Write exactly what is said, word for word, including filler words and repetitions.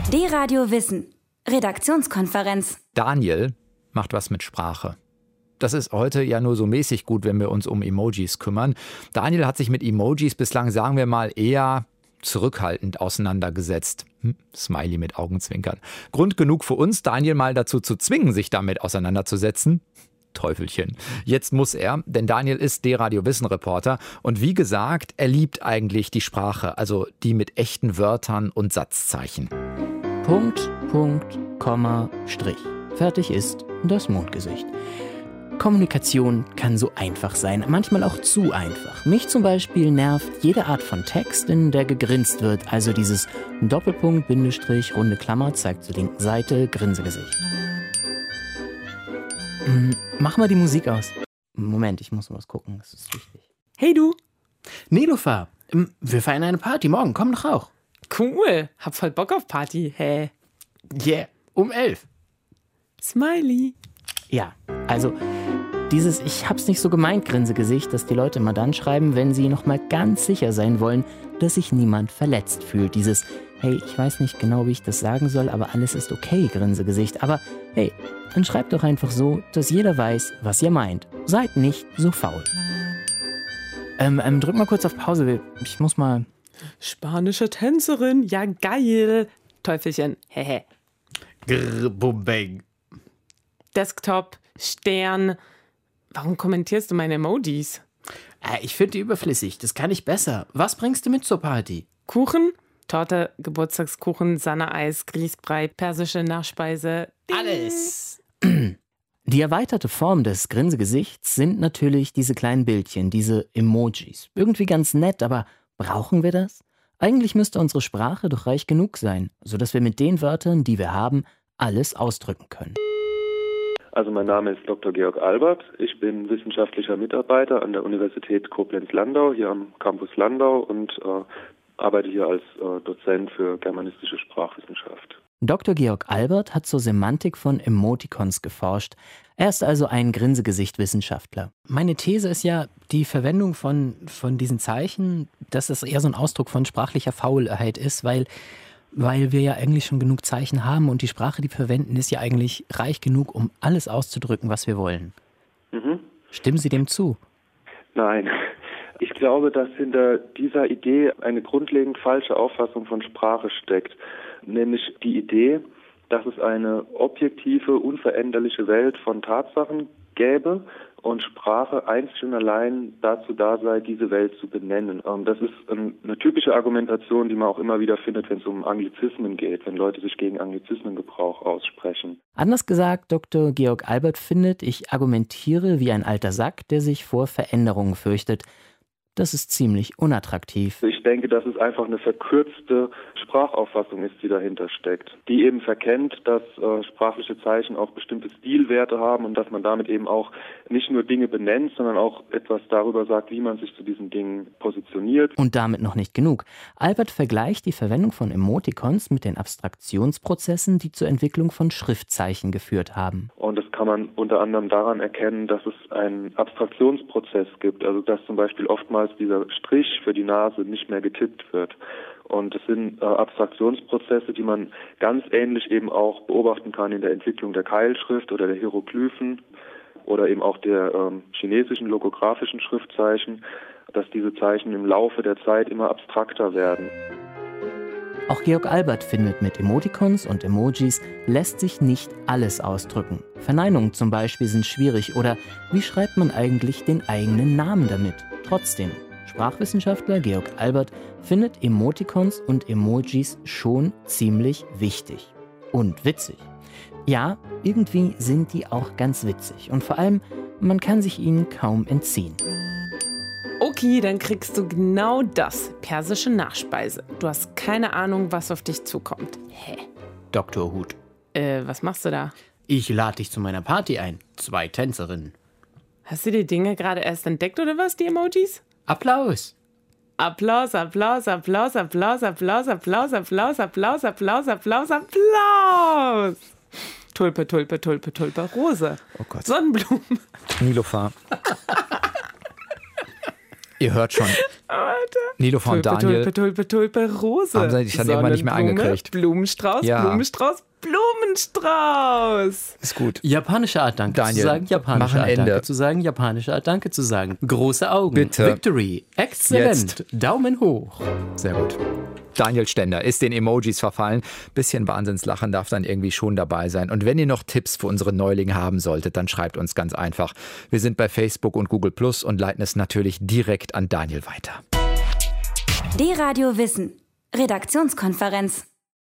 D-Radio Wissen. Redaktionskonferenz. Daniel macht was mit Sprache. Das ist heute ja nur so mäßig gut, wenn wir uns um Emojis kümmern. Daniel hat sich mit Emojis bislang, sagen wir mal, eher zurückhaltend auseinandergesetzt. Hm, Smiley mit Augenzwinkern. Grund genug für uns, Daniel mal dazu zu zwingen, sich damit auseinanderzusetzen. Teufelchen. Jetzt muss er, denn Daniel ist D-Radio Wissen-Reporter und wie gesagt, er liebt eigentlich die Sprache, also die mit echten Wörtern und Satzzeichen. Punkt, Punkt, Komma, Strich. Fertig ist das Mondgesicht. Kommunikation kann so einfach sein, manchmal auch zu einfach. Mich zum Beispiel nervt jede Art von Text, in der gegrinst wird, also dieses Doppelpunkt, Bindestrich, runde Klammer, zeigt zur linken Seite, Grinsegesicht. Hm, mach mal die Musik aus. Moment, ich muss mal was gucken, das ist wichtig. Hey du! Nilofer, wir feiern eine Party morgen, komm doch auch. Cool, hab voll Bock auf Party, hä? Yeah, um elf. Smiley. Ja, also dieses Ich hab's nicht so gemeint Grinsegesicht, das die Leute immer dann schreiben, wenn sie nochmal ganz sicher sein wollen, dass sich niemand verletzt fühlt. Dieses Hey, ich weiß nicht genau, wie ich das sagen soll, aber alles ist okay Grinsegesicht. Aber hey, dann schreibt doch einfach so, dass jeder weiß, was ihr meint. Seid nicht so faul. Ähm, ähm, drück mal kurz auf Pause, ich muss mal... Spanische Tänzerin, ja geil. Teufelchen, hehe. Grrr, bum, bang. Desktop, Stern. Warum kommentierst du meine Emojis? Äh, ich finde die überflüssig, das kann ich besser. Was bringst du mit zur Party? Kuchen, Torte, Geburtstagskuchen, Sahne-Eis, Grießbrei, persische Nachspeise. Ding. Alles. Die erweiterte Form des Grinsegesichts sind natürlich diese kleinen Bildchen, diese Emojis. Irgendwie ganz nett, aber brauchen wir das? Eigentlich müsste unsere Sprache doch reich genug sein, sodass wir mit den Wörtern, die wir haben, alles ausdrücken können. Also mein Name ist Doktor Georg Albert. Ich bin wissenschaftlicher Mitarbeiter an der Universität Koblenz-Landau, hier am Campus Landau und äh, arbeite hier als äh, Dozent für germanistische Sprachwissenschaft. Doktor Georg Albert hat zur Semantik von Emoticons geforscht. Er ist also ein Grinsegesicht-Wissenschaftler. Meine These ist ja, die Verwendung von, von diesen Zeichen, dass das eher so ein Ausdruck von sprachlicher Faulheit ist, weil, weil wir ja eigentlich schon genug Zeichen haben und die Sprache, die wir verwenden, ist ja eigentlich reich genug, um alles auszudrücken, was wir wollen. Mhm. Stimmen Sie dem zu? Nein. Ich glaube, dass hinter dieser Idee eine grundlegend falsche Auffassung von Sprache steckt. Nämlich die Idee, dass es eine objektive, unveränderliche Welt von Tatsachen gäbe und Sprache einzig und allein dazu da sei, diese Welt zu benennen. Das ist eine typische Argumentation, die man auch immer wieder findet, wenn es um Anglizismen geht, wenn Leute sich gegen Anglizismengebrauch aussprechen. Anders gesagt, Doktor Georg Albert findet, ich argumentiere wie ein alter Sack, der sich vor Veränderungen fürchtet. Das ist ziemlich unattraktiv. Ich denke, dass es einfach eine verkürzte Sprachauffassung ist, die dahinter steckt. Die eben verkennt, dass äh, sprachliche Zeichen auch bestimmte Stilwerte haben und dass man damit eben auch nicht nur Dinge benennt, sondern auch etwas darüber sagt, wie man sich zu diesen Dingen positioniert. Und damit noch nicht genug. Albert vergleicht die Verwendung von Emoticons mit den Abstraktionsprozessen, die zur Entwicklung von Schriftzeichen geführt haben. Und das kann man unter anderem daran erkennen, dass es einen Abstraktionsprozess gibt, also dass zum Beispiel oftmals dieser Strich für die Nase nicht mehr getippt wird. Und es sind äh, Abstraktionsprozesse, die man ganz ähnlich eben auch beobachten kann in der Entwicklung der Keilschrift oder der Hieroglyphen oder eben auch der ähm, chinesischen logografischen Schriftzeichen, dass diese Zeichen im Laufe der Zeit immer abstrakter werden. Auch Georg Albert findet, mit Emoticons und Emojis lässt sich nicht alles ausdrücken. Verneinungen zum Beispiel sind schwierig oder wie schreibt man eigentlich den eigenen Namen damit? Trotzdem, Sprachwissenschaftler Georg Albert findet Emoticons und Emojis schon ziemlich wichtig und witzig. Ja, irgendwie sind die auch ganz witzig und vor allem, man kann sich ihnen kaum entziehen. Okay, dann kriegst du genau das, persische Nachspeise. Du hast keine Ahnung, was auf dich zukommt. Hä? Doktor Hut. Äh, was machst du da? Ich lade dich zu meiner Party ein. Zwei Tänzerinnen. Hast du die Dinge gerade erst entdeckt oder was, die Emojis? Applaus. Applaus, Applaus, Applaus, Applaus, Applaus, Applaus, Applaus, Applaus, Applaus, Applaus, Applaus. Tulpe, Tulpe, Tulpe, Tulpe, Rose. Oh Gott. Sonnenblumen. Nilofer. Ihr hört schon, Nilofer und Tulpe, Daniel Tulpe, Tulpe, Tulpe, Rose. haben sie sich dann irgendwann nicht mehr Sonnenblume, eingekriegt. Blumenstrauß, Ja. Blumenstrauß, Blumenstrauß. Ist gut. Japanische Art Danke Daniel, zu sagen, mach japanische ein Art Ende. Danke zu sagen, japanische Art Danke zu sagen. Große Augen. Bitte. Victory. Exzellent. Jetzt. Daumen hoch. Sehr gut. Daniel Stender ist den Emojis verfallen. Bisschen Wahnsinnslachen darf dann irgendwie schon dabei sein. Und wenn ihr noch Tipps für unsere Neulinge haben solltet, dann schreibt uns ganz einfach. Wir sind bei Facebook und Google Plus und leiten es natürlich direkt an Daniel weiter. D-Radio Wissen. Redaktionskonferenz.